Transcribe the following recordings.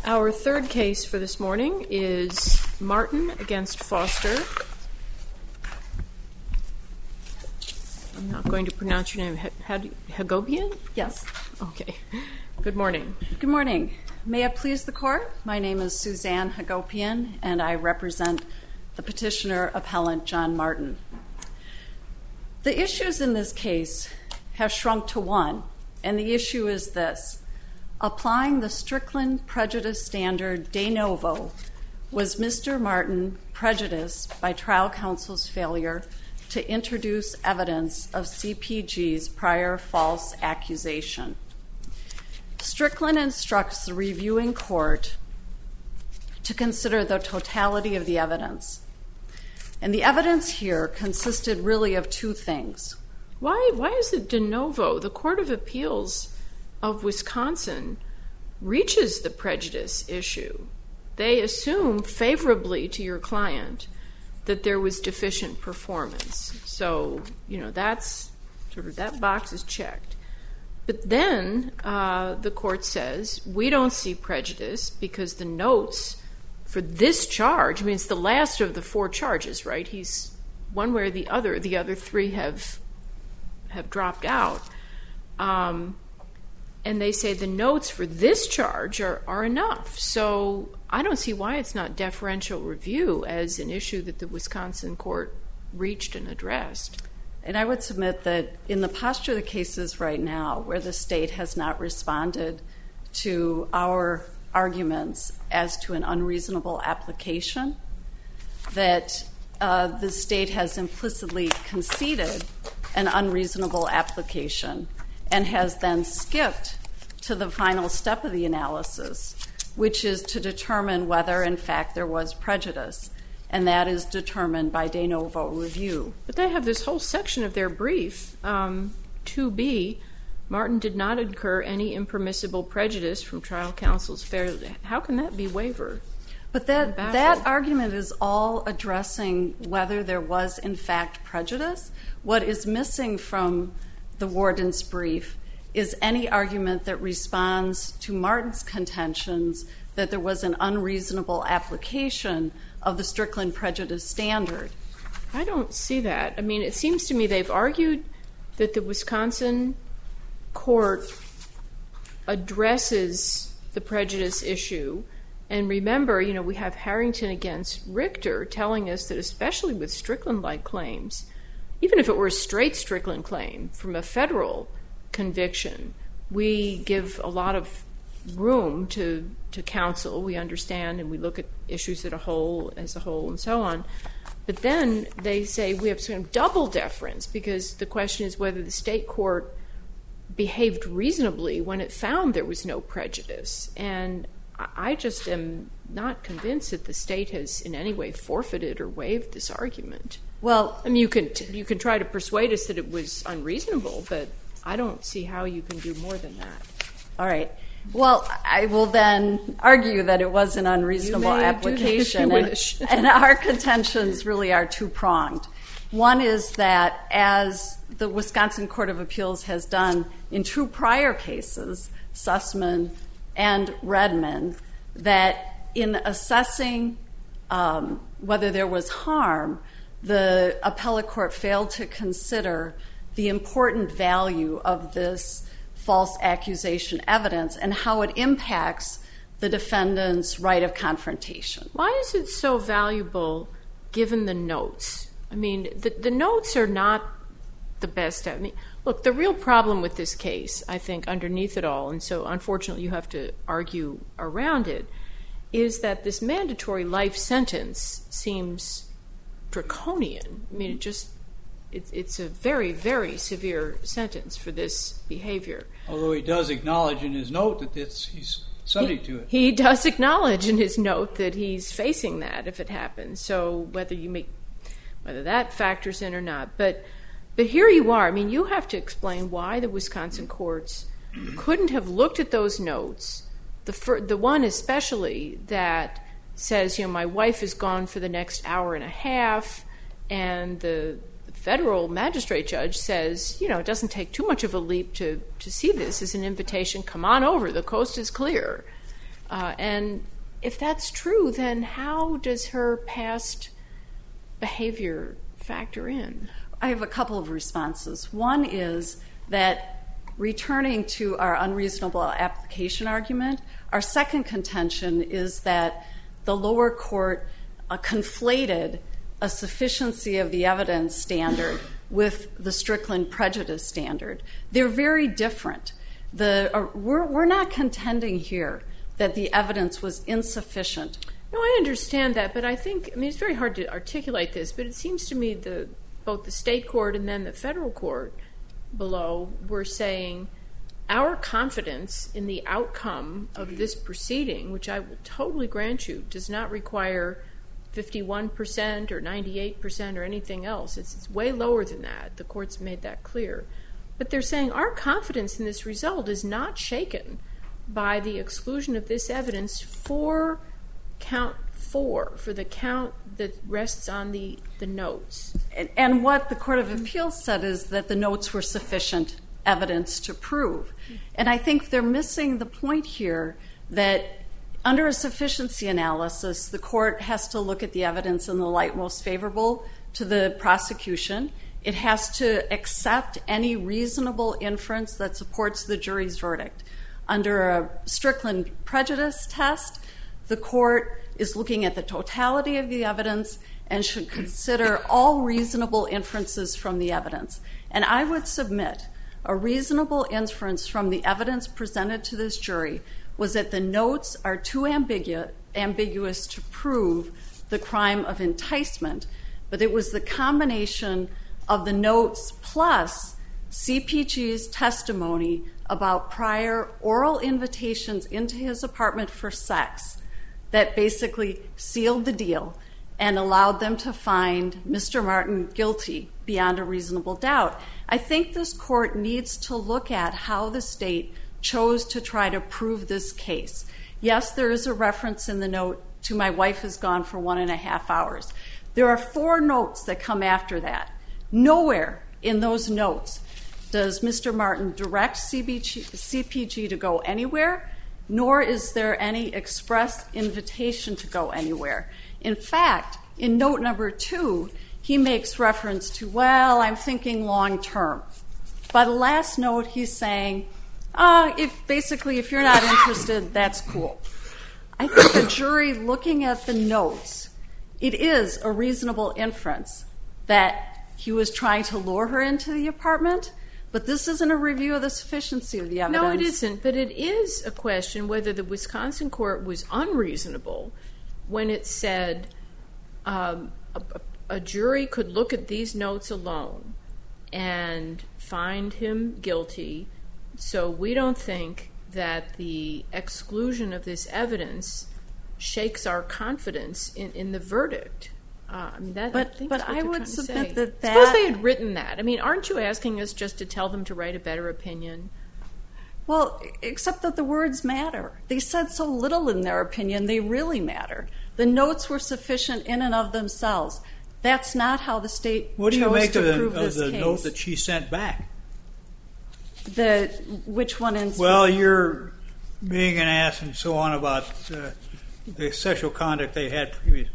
Our third case for this morning is Martin against Foster. I'm not going to pronounce your name. Hagopian? Yes. Okay. Good morning. Good morning. May it please the court, my name is Suzanne Hagopian and I represent the petitioner appellant John Martin. The issues in this case have shrunk to one, and the issue is this. Applying the Strickland prejudice standard de novo, was Mr. Martin prejudiced by trial counsel's failure to introduce evidence of CPG's prior false accusation? Strickland instructs the reviewing court to consider the totality of the evidence. And the evidence here consisted really of two things. Why is it de novo? The Court of Appeals of Wisconsin reaches the prejudice issue. They assume favorably to your client that there was deficient performance. So, that's sort of, that box is checked. But then the court says, we don't see prejudice because the notes for this charge, it's the last of the four charges, right? He's one way or the other three have dropped out. And they say the notes for this charge are enough. So I don't see why it's not deferential review as an issue that the Wisconsin court reached and addressed. And I would submit that in the posture of the cases right now, where the state has not responded to our arguments as to an unreasonable application, that the state has implicitly conceded an unreasonable application and has then skipped to the final step of the analysis, which is to determine whether, in fact, there was prejudice. And that is determined by de novo review. But they have this whole section of their brief, 2B, Martin did not incur any impermissible prejudice from trial counsel's failure. How can that be waiver? But that argument is all addressing whether there was, in fact, prejudice. What is missing from the warden's brief is any argument that responds to Martin's contentions that there was an unreasonable application of the Strickland prejudice standard. I don't see that. It seems to me they've argued that the Wisconsin court addresses the prejudice issue. And remember, we have Harrington against Richter telling us that especially with Strickland-like claims, even if it were a straight Strickland claim from a federal conviction, we give a lot of room to counsel. We understand and we look at issues as a whole and so on. But then they say we have sort of double deference because the question is whether the state court behaved reasonably when it found there was no prejudice. And I just am not convinced that the state has in any way forfeited or waived this argument. Well, you can try to persuade us that it was unreasonable, but I don't see how you can do more than that. All right. Well, I will then argue that it was an unreasonable application. And our contentions really are two-pronged. One is that, as the Wisconsin Court of Appeals has done in two prior cases, Sussman and Redmond, that in assessing whether there was harm, the appellate court failed to consider the important value of this false accusation evidence and how it impacts the defendant's right of confrontation. Why is it so valuable given the notes? The notes are not the best. Look, the real problem with this case, I think, underneath it all, and so unfortunately you have to argue around it, is that this mandatory life sentence seems draconian. It's a very, very severe sentence for this behavior. Although he does acknowledge in his note that he's subject to it. He does acknowledge in his note that he's facing that if it happens. So whether that factors in or not. But here you are. You have to explain why the Wisconsin courts couldn't have looked at those notes. The one especially that says, my wife is gone for the next hour and a half, and the federal magistrate judge says, it doesn't take too much of a leap to see this as an invitation. Come on over. The coast is clear. And if that's true, then how does her past behavior factor in? I have a couple of responses. One is that, returning to our unreasonable application argument, our second contention is that the lower court conflated a sufficiency of the evidence standard with the Strickland prejudice standard. They're very different. We're not contending here that the evidence was insufficient. No, I understand that, but I think, it's very hard to articulate this, but it seems to me both the state court and then the federal court below were saying our confidence in the outcome of this proceeding, which I will totally grant you, does not require 51% or 98% or anything else. It's way lower than that. The court's made that clear. But they're saying our confidence in this result is not shaken by the exclusion of this evidence for count 4, for the count that rests on the notes. And what the Court of Appeals said is that the notes were sufficient evidence to prove. And I think they're missing the point here that under a sufficiency analysis, the court has to look at the evidence in the light most favorable to the prosecution. It has to accept any reasonable inference that supports the jury's verdict. Under a Strickland prejudice test, the court is looking at the totality of the evidence and should consider all reasonable inferences from the evidence. And I would submit a reasonable inference from the evidence presented to this jury was that the notes are too ambiguous to prove the crime of enticement, but it was the combination of the notes plus CPG's testimony about prior oral invitations into his apartment for sex that basically sealed the deal and allowed them to find Mr. Martin guilty beyond a reasonable doubt. I think this court needs to look at how the state chose to try to prove this case. Yes, there is a reference in the note to my wife has gone for 1.5 hours. There are 4 notes that come after that. Nowhere in those notes does Mr. Martin direct CPG to go anywhere, nor is there any express invitation to go anywhere. In fact, in note number 2, he makes reference to, well, I'm thinking long term. By the last note, he's saying, if you're not interested, that's cool. I think the jury looking at the notes, it is a reasonable inference that he was trying to lure her into the apartment, but this isn't a review of the sufficiency of the evidence. No, it isn't, but it is a question whether the Wisconsin court was unreasonable when it said a jury could look at these notes alone and find him guilty, so we don't think that the exclusion of this evidence shakes our confidence in the verdict. But I would submit that Suppose they had written that. Aren't you asking us just to tell them to write a better opinion? Well, except that the words matter. They said so little in their opinion, they really matter. The notes were sufficient in and of themselves. That's not how the state chose to prove this case. What do you make of the note that she sent back? Which one? Well, you're being an ass and so on about the sexual conduct they had previously.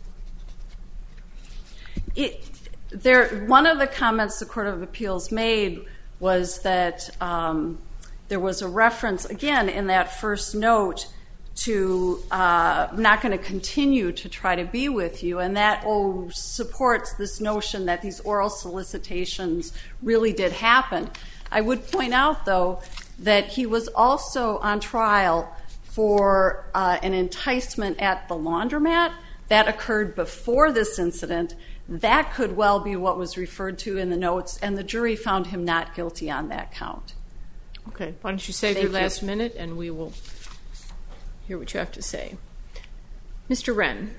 One of the comments the Court of Appeals made was that there was a reference, again, in that first note to I'm not going to continue to try to be with you, and that supports this notion that these oral solicitations really did happen. I would point out, though, that he was also on trial for an enticement at the laundromat. That occurred before this incident. That could well be what was referred to in the notes, and the jury found him not guilty on that count. Okay. Why don't you save your last minute, and we will hear what you have to say. Mr. Wren.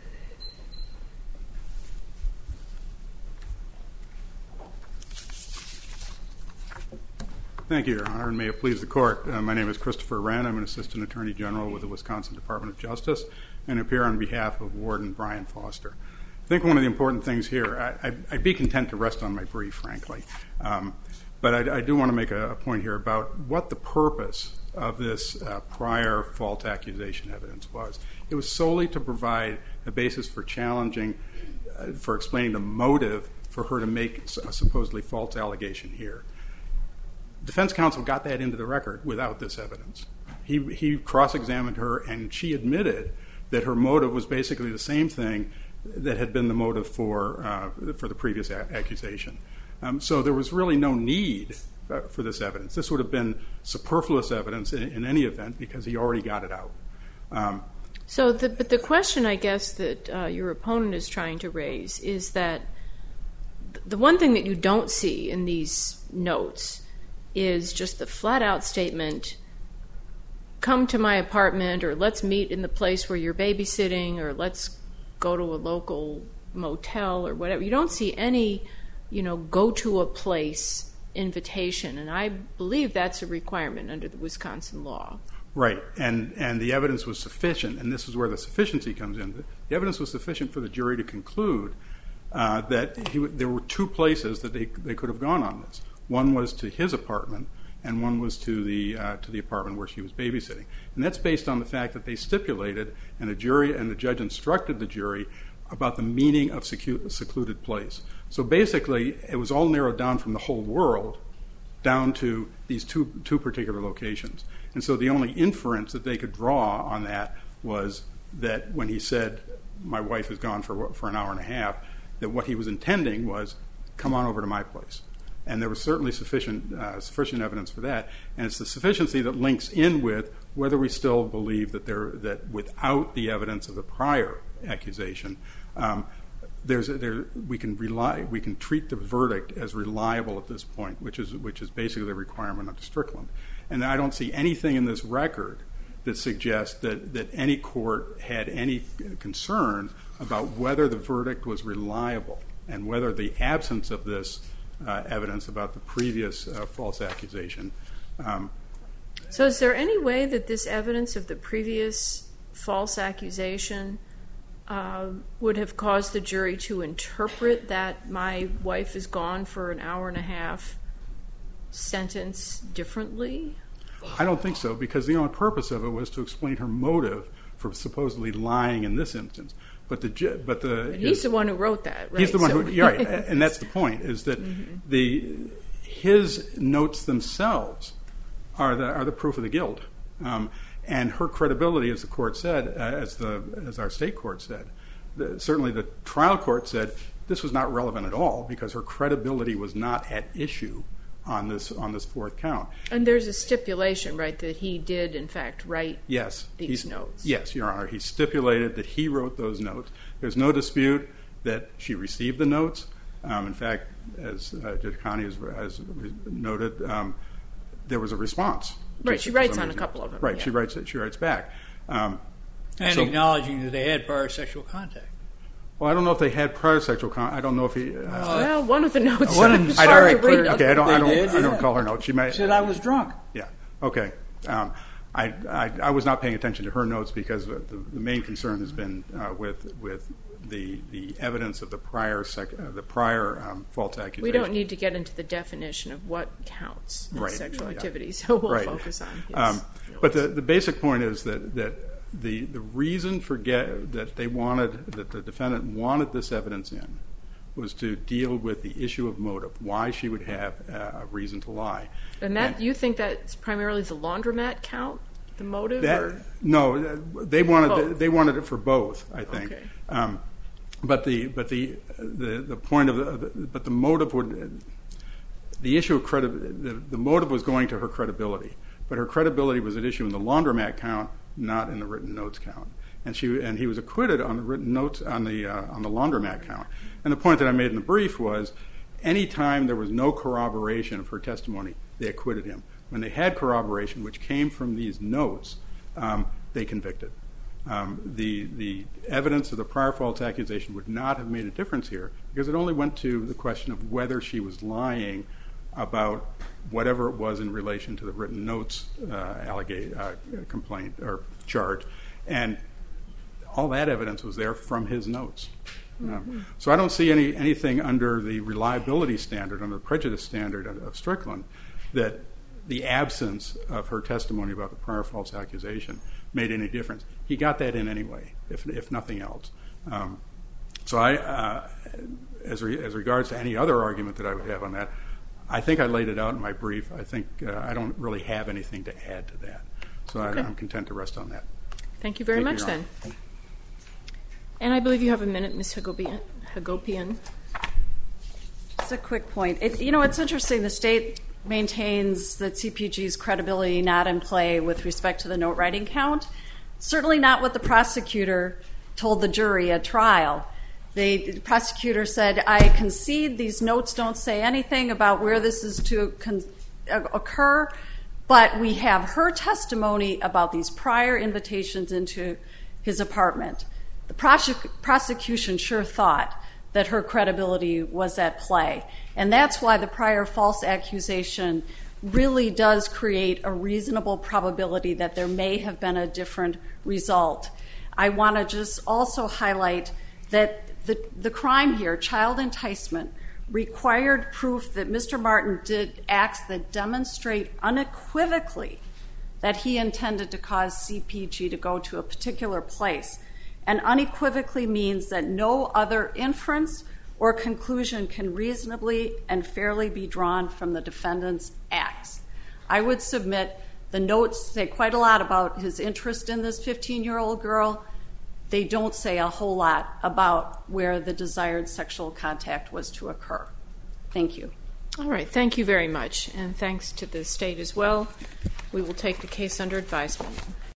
Thank you, Your Honor, and may it please the Court. My name is Christopher Wren. I'm an Assistant Attorney General with the Wisconsin Department of Justice and appear on behalf of Warden Brian Foster. I think one of the important things here, I'd be content to rest on my brief, frankly, but I do want to make a point here about what the purpose of this prior false accusation evidence was. It was solely to provide a basis for challenging, for explaining the motive for her to make a supposedly false allegation here. Defense counsel got that into the record without this evidence. He cross-examined her, and she admitted that her motive was basically the same thing that had been the motive for the previous accusation. So there was really no need for this evidence. This would have been superfluous evidence in any event because he already got it out. But the question, I guess, that your opponent is trying to raise is that the one thing that you don't see in these notes is just the flat-out statement, come to my apartment, or let's meet in the place where you're babysitting, or let's go to a local motel, or whatever. You don't see any, go to a place invitation, and I believe that's a requirement under the Wisconsin law. Right, and the evidence was sufficient, and this is where the sufficiency comes in. The evidence was sufficient for the jury to conclude that there were two places that they could have gone on this. One was to his apartment, and one was to the apartment where she was babysitting. And that's based on the fact that they stipulated, and the judge instructed the jury about the meaning of secluded place. So basically, it was all narrowed down from the whole world down to these two particular locations. And so the only inference that they could draw on that was that when he said, my wife is gone for an hour and a half, that what he was intending was, come on over to my place. And there was certainly sufficient evidence for that. And it's the sufficiency that links in with whether we still believe that without the evidence of the prior accusation, we can treat the verdict as reliable at this point, which is basically the requirement of Strickland. And I don't see anything in this record that suggests that any court had any concern about whether the verdict was reliable and whether the absence of this evidence about the previous false accusation. So is there any way that this evidence of the previous false accusation would have caused the jury to interpret that my wife is gone for an hour and a half sentence differently? I don't think so, because the only purpose of it was to explain her motive for supposedly lying in this instance. But he's the one who wrote that, right? He's the one who, right, and that's the point, is that his notes themselves are the proof of the guilt, and her credibility, as the court said, as our state court said, certainly the trial court said this was not relevant at all because her credibility was not at issue on this fourth count. And there's a stipulation, right, that he did in fact write these notes. Yes, Your Honor. He stipulated that he wrote those notes. There's no dispute that she received the notes. In fact, as Judge Connie has noted, there was a response. Right, she writes on a couple of them. Right, yeah. she writes back. And acknowledging that they had prior sexual contact. Well, I don't know if they had prior sexual contact. I don't know if he... well, one of the notes... I don't call her notes. She said I was drunk. Yeah, okay. I was not paying attention to her notes because the main concern has been with the evidence of the prior false accusation. We don't need to get into the definition of what counts as sexual activity, so we'll focus on his But the basic point is that the reason that the defendant wanted this evidence in was to deal with the issue of motive, why she would have a reason to lie. And you think that's primarily the laundromat count, the motive? No, they wanted it for both, I think. Okay. But the point of the motive would, the issue of the motive was going to her credibility, but her credibility was at issue in the laundromat count, not in the written notes count. And he was acquitted on the written notes on the laundromat count. And the point that I made in the brief was, any time there was no corroboration of her testimony, they acquitted him. When they had corroboration, which came from these notes, they convicted. The evidence of the prior false accusation would not have made a difference here because it only went to the question of whether she was lying about whatever it was in relation to the written notes complaint or charge. And all that evidence was there from his notes. So I don't see anything under the reliability standard, under the prejudice standard of Strickland, that the absence of her testimony about the prior false accusation made any difference. He got that in anyway, if nothing else. So as regards to any other argument that I would have on that, I think I laid it out in my brief. I think I don't really have anything to add to that. So okay. I'm content to rest on that. Thank you very much, then. And I believe you have a minute, Ms. Hagopian. Just a quick point. It's interesting. The state maintains that CPG's credibility not in play with respect to the note writing count. Certainly not what the prosecutor told the jury at trial. The prosecutor said, I concede these notes don't say anything about where this is to occur, but we have her testimony about these prior invitations into his apartment. The prosecution sure thought that her credibility was at play. And that's why the prior false accusation really does create a reasonable probability that there may have been a different result. I want to just also highlight that the crime here, child enticement, required proof that Mr. Martin did acts that demonstrate unequivocally that he intended to cause CPG to go to a particular place. And unequivocally means that no other inference or conclusion can reasonably and fairly be drawn from the defendant's acts. I would submit the notes say quite a lot about his interest in this 15-year-old girl. They don't say a whole lot about where the desired sexual contact was to occur. Thank you. All right. Thank you very much. And thanks to the state as well. We will take the case under advisement.